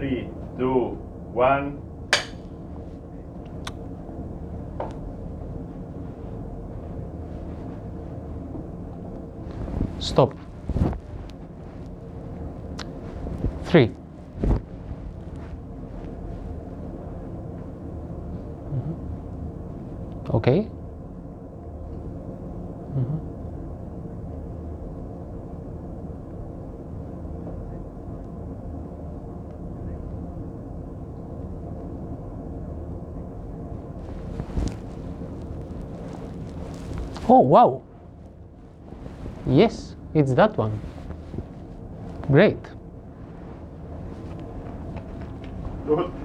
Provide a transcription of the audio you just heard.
3, 2, 1. Stop. 3. Okay. Oh, wow. Yes, it's that one. Great. Good.